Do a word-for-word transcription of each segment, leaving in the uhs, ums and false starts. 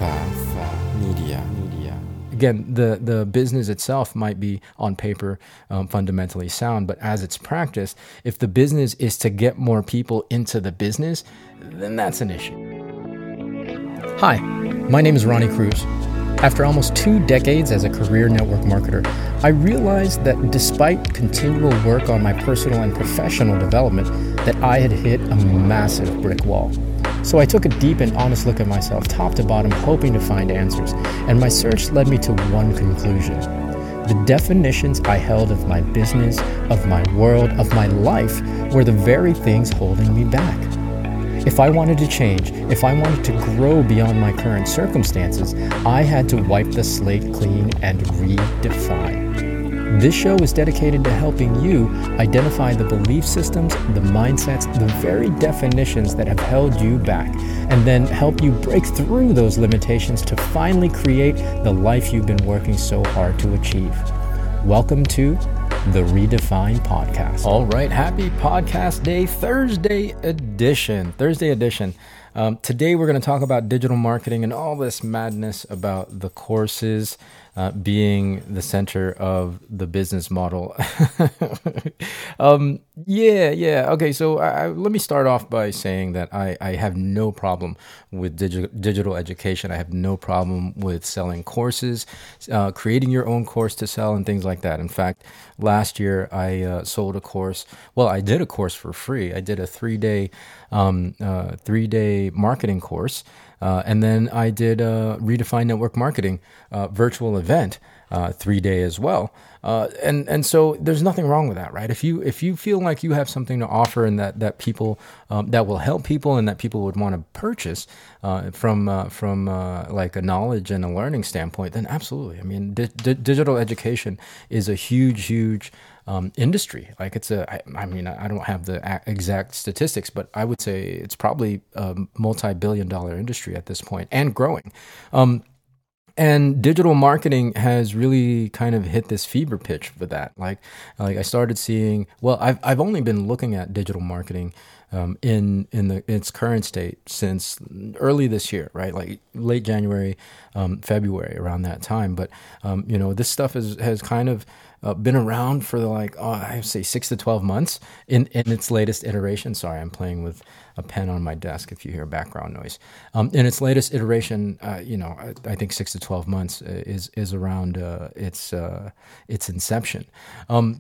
Path Media. Media. Again, the, the business itself might be on paper um, fundamentally sound, but as it's practiced, if the business is to get more people into the business, then that's an issue. Hi, my name is Ronnie Cruz. After almost two decades as a career network marketer, I realized that despite continual work on my personal and professional development, that I had hit a massive brick wall. So I took a deep and honest look at myself, top to bottom, hoping to find answers, and my search led me to one conclusion. The definitions I held of my business, of my world, of my life were the very things holding me back. If I wanted to change, if I wanted to grow beyond my current circumstances, I had to wipe the slate clean and redefine. This show is dedicated to helping you identify the belief systems, the mindsets, the very definitions that have held you back, and then help you break through those limitations to finally create the life you've been working so hard to achieve. Welcome to the Redefine Podcast. All right, happy podcast day, Thursday edition. Thursday edition. Um, today we're going to talk about digital marketing and all this madness about the courses uh, being the center of the business model. um, yeah, yeah. Okay, so I, I, let me start off by saying that I, I have no problem with digi- digital education. I have no problem with selling courses, uh, creating your own course to sell and things like that. In fact, last year I uh, sold a course. Well, I did a course for free. I did a three-day um, uh, three-day marketing course. Uh, and then I did a Redefine Network Marketing uh, virtual event, uh, three day as well. Uh, and and so there's nothing wrong with that, right? If you if you feel like you have something to offer and that that people um, that will help people and that people would want to purchase uh, from uh, from uh, like a knowledge and a learning standpoint, then absolutely. I mean, di- di- digital education is a huge, huge Um, industry. Like it's a, I, I mean, I don't have the a- exact statistics, but I would say it's probably a multi-billion dollar industry at this point and growing. Um, and digital marketing has really kind of hit this fever pitch with that. Like, like I started seeing, well, I've, I've only been looking at digital marketing Um, in in the its current state since early this year, right? Like late January, um, February, around that time. But um, you know, this stuff is, has kind of uh, been around for the like oh, I say six to twelve months in, in its latest iteration. Sorry, I'm playing with a pen on my desk. If you hear background noise, um, in its latest iteration, uh, you know, I, I think six to twelve months is is around uh, its uh, its inception. Um,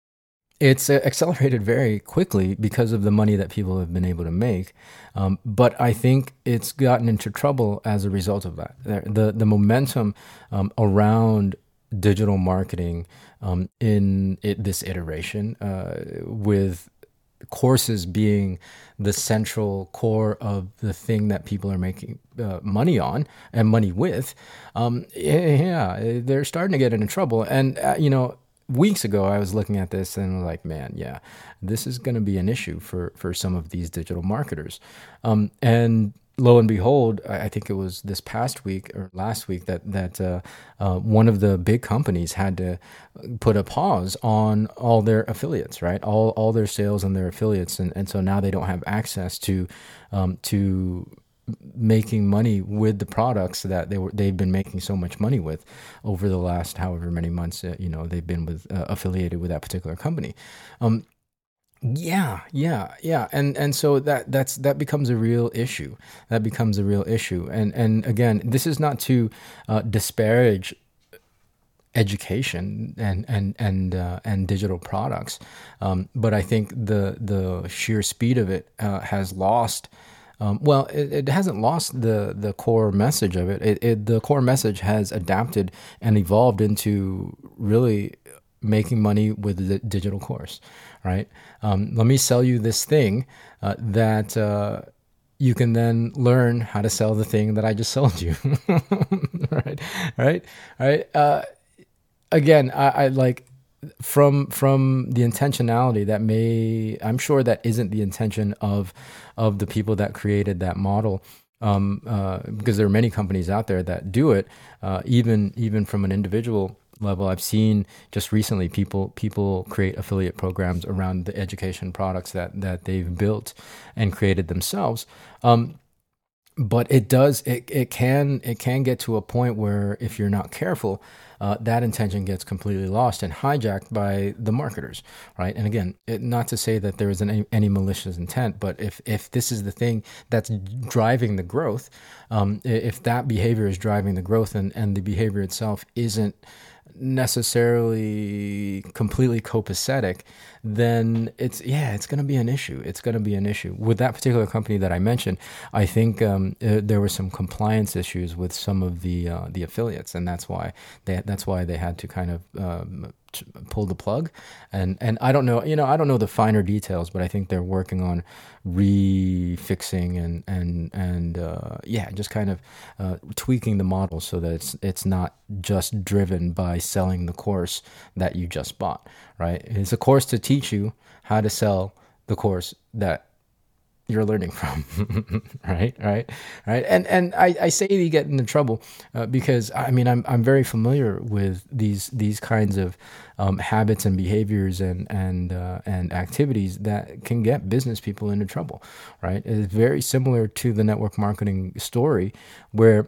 It's accelerated very quickly because of the money that people have been able to make. Um, but I think it's gotten into trouble as a result of that. The the momentum um, around digital marketing um, in it, this iteration, uh, with courses being the central core of the thing that people are making uh, money on and money with, um, yeah, they're starting to get into trouble. And, uh, you know, weeks ago, I was looking at this and was like, man, yeah, this is going to be an issue for, for some of these digital marketers. Um, and lo and behold, I think it was this past week or last week that, that uh, uh, one of the big companies had to put a pause on all their affiliates, right? All all their sales and their affiliates. And, and so now they don't have access to um, to making money with the products that they were they've been making so much money with over the last however many months uh, you know they've been with uh, affiliated with that particular company. Um, yeah, yeah, yeah, and and so that that's that becomes a real issue. That becomes a real issue, and and again, this is not to uh, disparage education and and and uh, and digital products, um, but I think the the sheer speed of it uh, has lost. Um, well, it, it hasn't lost the, the core message of it. It, it. The core message has adapted and evolved into really making money with the digital course, right? Um, let me sell you this thing uh, that uh, you can then learn how to sell the thing that I just sold you, right? Right? Right? Uh, again, I, I like... From from the intentionality that may, I'm sure that isn't the intention of of the people that created that model, um, uh, because there are many companies out there that do it, uh, even even from an individual level. I've seen just recently people people create affiliate programs around the education products that that they've built and created themselves. Um, but it does it, it can it can get to a point where if you're not careful, uh, that intention gets completely lost and hijacked by the marketers, right? And again, it, not to say that there is any, any malicious intent, but if if this is the thing that's driving the growth, um, if that behavior is driving the growth and and the behavior itself isn't necessarily completely copacetic, then it's yeah, it's going to be an issue. It's going to be an issue with that particular company that I mentioned. I think um, uh, there were some compliance issues with some of the uh, the affiliates, and that's why they that's why they had to kind of um, t- pull the plug. And and I don't know, you know, I don't know the finer details, but I think they're working on refixing and and and uh, yeah, just kind of uh, tweaking the model so that it's it's not just driven by selling the course that you just bought, right? It's a course to teach you how to sell the course that you're learning from, right, right, right. And and I, I say you get into trouble uh, because I mean I'm I'm very familiar with these these kinds of um, habits and behaviors and and uh, and activities that can get business people into trouble, right? It's very similar to the network marketing story, where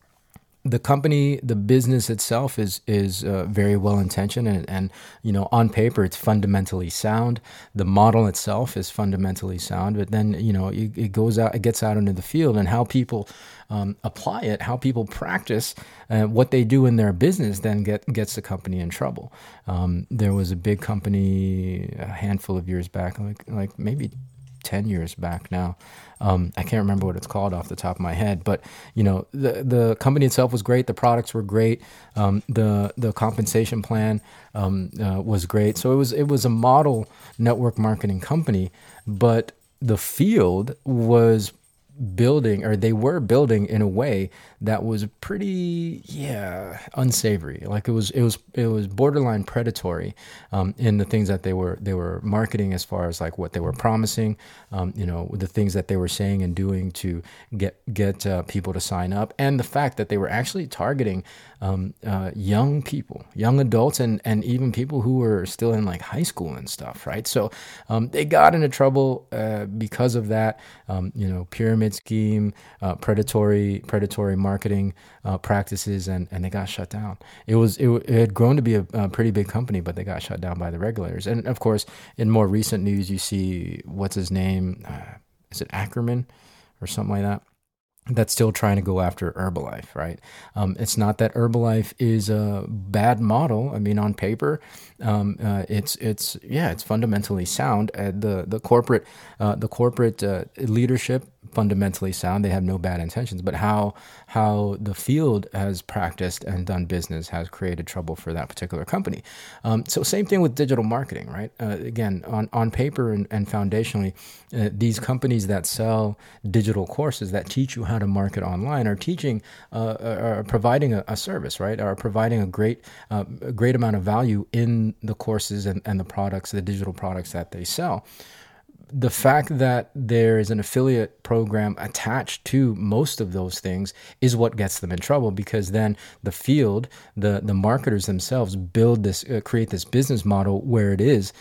the company, the business itself is is uh, very well intentioned, and, and you know, on paper it's fundamentally sound. The model itself is fundamentally sound, but then you know it, it goes out, it gets out into the field, and how people um, apply it, how people practice uh, what they do in their business, then get gets the company in trouble. Um, there was a big company a handful of years back, like like maybe ten years back now. Um, I can't remember what it's called off the top of my head, but you know, the the company itself was great. The products were great. Um, the the compensation plan um, uh, was great. So it was it was a model network marketing company, but the field was building, or they were building in a way that was pretty, yeah, unsavory. Like it was, it was, it was borderline predatory um, in the things that they were, they were marketing, as far as like what they were promising, um, you know, the things that they were saying and doing to get get uh, people to sign up, and the fact that they were actually targeting um, uh, young people, young adults, and and even people who were still in like high school and stuff, right? So um, they got into trouble uh, because of that, um, you know, pyramid scheme, uh, predatory predatory marketing uh, practices, and, and they got shut down. It was it, it had grown to be a, a pretty big company, but they got shut down by the regulators. And of course, in more recent news, you see what's his name? Uh, is it Ackerman or something like that? That's still trying to go after Herbalife, right? Um, it's not that Herbalife is a bad model. I mean, on paper, um, uh, it's it's yeah, it's fundamentally sound. Uh, the the corporate uh, the corporate uh, leadership fundamentally sound. They have no bad intentions, but how how the field has practiced and done business has created trouble for that particular company. Um, so same thing with digital marketing, right? Uh, again, on on paper and, and foundationally, uh, these companies that sell digital courses that teach you how to market online are teaching, uh, are providing a, a service, right? Are providing a great, uh, a great amount of value in the courses and, and the products, the digital products that they sell. The fact that there is an affiliate program attached to most of those things is what gets them in trouble, because then the field, the the marketers themselves build this, uh, create this business model where it is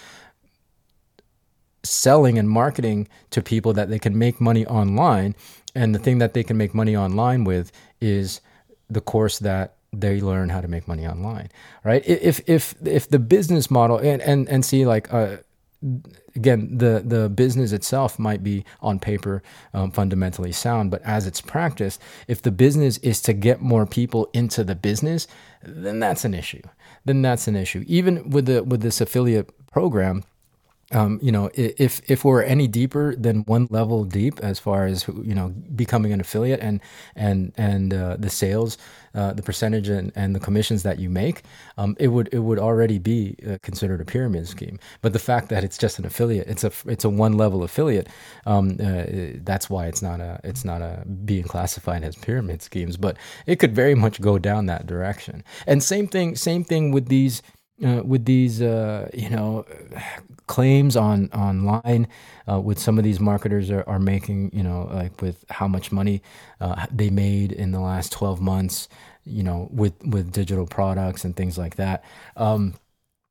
selling and marketing to people that they can make money online. And the thing that they can make money online with is the course that they learn how to make money online, right? If if if the business model, and and, and see, like, uh, again, the the business itself might be on paper um, fundamentally sound, but as it's practiced, if the business is to get more people into the business, then that's an issue. Then that's an issue. Even with the with this affiliate program. Um, you know, if if we're any deeper than one level deep as far as, you know, becoming an affiliate and and and uh, the sales, uh, the percentage and, and the commissions that you make, um, it would it would already be uh, considered a pyramid scheme. But the fact that it's just an affiliate, it's a it's a one level affiliate. Um, uh, that's why it's not a it's not a being classified as pyramid schemes. But it could very much go down that direction. And same thing same thing with these. Uh, with these, uh, you know, claims on online, uh, with some of these marketers are, are making, you know, like with how much money uh, they made in the last twelve months, you know, with, with digital products and things like that. Um,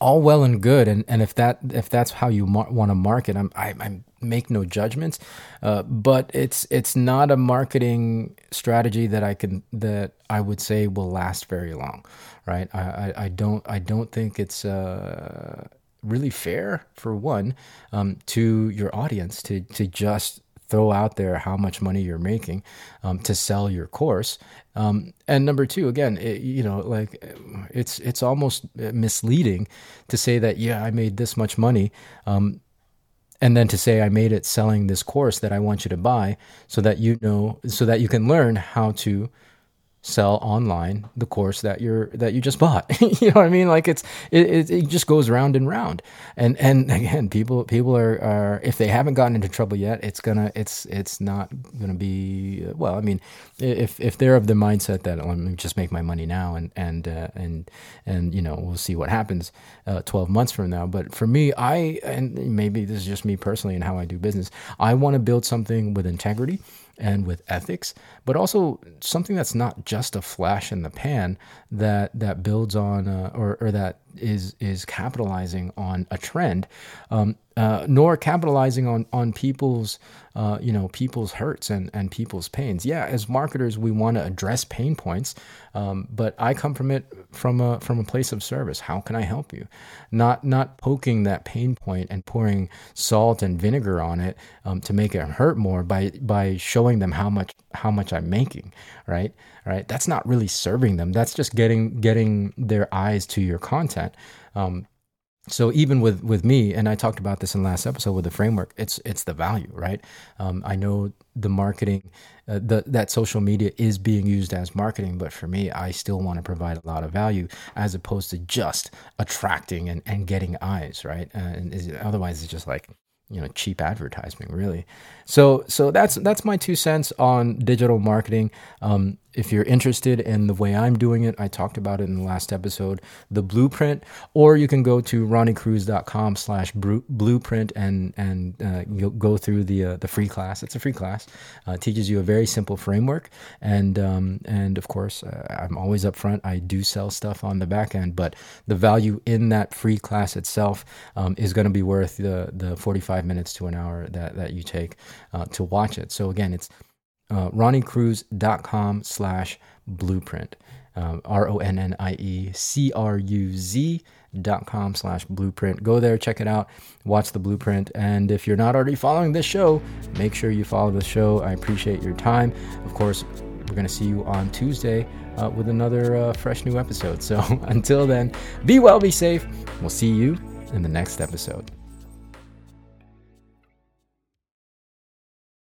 all well and good, and, and if that if that's how you mar- want to market, I'm, I I make no judgments, uh, but it's it's not a marketing strategy that I can that I would say will last very long, right? I I, I don't I don't think it's uh, really fair, for one, um, to your audience to to just throw out there how much money you're making um, to sell your course. Um, and number two, again, it, you know, like it's it's almost misleading to say that, yeah, I made this much money, um, and then to say I made it selling this course that I want you to buy, so that you know, so that you can learn how to sell online the course that you're that you just bought. You know what I mean? Like it's it, it, it just goes round and round. And and again, people people are, are if they haven't gotten into trouble yet, it's gonna it's it's not gonna be well. I mean, if if they're of the mindset that, let me just make my money now and and uh, and and you know, we'll see what happens uh, twelve months from now. But for me, I and maybe this is just me personally and how I do business, I want to build something with integrity and with ethics, but also something that's not just a flash in the pan that that builds on uh, or or that is is capitalizing on a trend, um, uh, nor capitalizing on on people's uh, you know people's hurts and and people's pains. Yeah, as marketers, we want to address pain points, um, but I come from it from a from a place of service. How can I help you? Not not poking that pain point and pouring salt and vinegar on it um, to make it hurt more by by showing them how much how much I'm making. Right, right. That's not really serving them. That's just getting getting their eyes to your content. Um, so even with, with me, and I talked about this in the last episode with the framework, it's it's the value, right? Um, I know the marketing, uh, the, that social media is being used as marketing, but for me, I still want to provide a lot of value as opposed to just attracting and, and getting eyes, right? Uh, and is, otherwise, it's just like, you know, cheap advertising, really. So, so that's that's my two cents on digital marketing. Um, if you're interested in the way I'm doing it, I talked about it in the last episode, the blueprint, or you can go to ronnie cruz dot com slash blueprint and and uh, you'll go through the uh, the free class. It's a free class. Uh, it teaches you a very simple framework, and um, and of course, uh, I'm always upfront. I do sell stuff on the back end, but the value in that free class itself um, is going to be worth the the forty-five minutes to an hour that that you take uh, to watch it. So again, it's Uh, ronnie cruz dot com slash blueprint, um, R O N N I E C R U Z dot com slash blueprint. Go there, check it out, watch the blueprint. And if you're not already following this show, make sure you follow the show. I appreciate your time. Of course, we're going to see you on Tuesday uh, with another uh, fresh new episode. So until then, be well, be safe. We'll see you in the next episode.